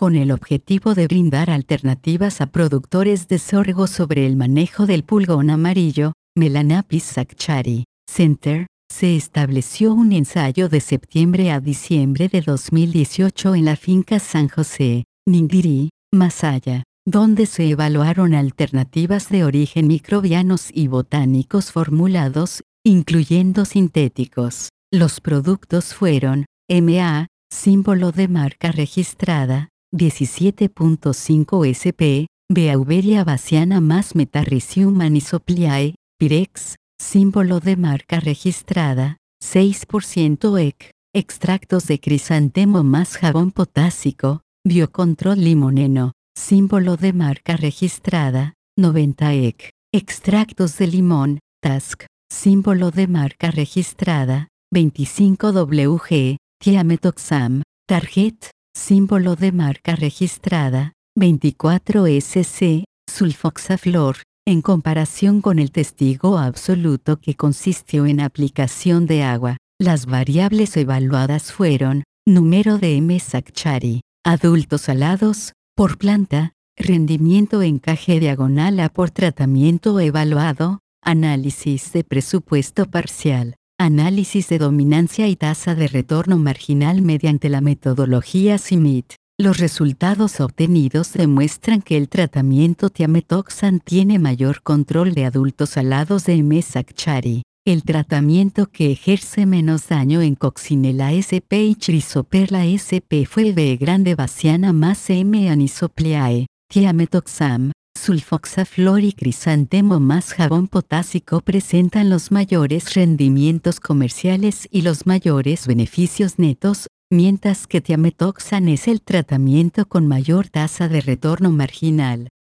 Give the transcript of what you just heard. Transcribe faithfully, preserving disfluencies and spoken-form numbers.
con el objetivo de brindar alternativas a productores de sorgo sobre el manejo del pulgón amarillo, Melanapis sakchari Center, se estableció un ensayo de septiembre a diciembre de dos mil dieciocho en la finca San José, Ningiri, Masaya, donde se evaluaron alternativas de origen microbianos y botánicos formulados, incluyendo sintéticos. Los productos fueron M A, símbolo de marca registrada, diecisiete punto cinco S P, Beauveria bassiana más Metarrhizium anisopliae, Pirex, símbolo de marca registrada, seis por ciento E C, extractos de crisantemo más jabón potásico, Biocontrol limoneno, símbolo de marca registrada, noventa E C, extractos de limón, Task, símbolo de marca registrada, veinticinco W G, Thiametoxam, Target, símbolo de marca registrada, veinticuatro S C, Sulfoxaflor, en comparación con el testigo absoluto que consistió en aplicación de agua. Las variables evaluadas fueron, número de M. sakchari, adultos alados, por planta, rendimiento encaje diagonal A por tratamiento evaluado, análisis de presupuesto parcial, análisis de dominancia y tasa de retorno marginal mediante la metodología C I M I T. Los resultados obtenidos demuestran que el tratamiento Thiametoxam tiene mayor control de adultos alados de M. sakchari. El tratamiento que ejerce menos daño en Coccinella sp y Chrysoperla sp fue B. grande bassiana más M. anisopliae, Thiametoxam, Sulfoxaflor y Crisantemo más jabón potásico presentan los mayores rendimientos comerciales y los mayores beneficios netos, mientras que Thiametoxam es el tratamiento con mayor tasa de retorno marginal.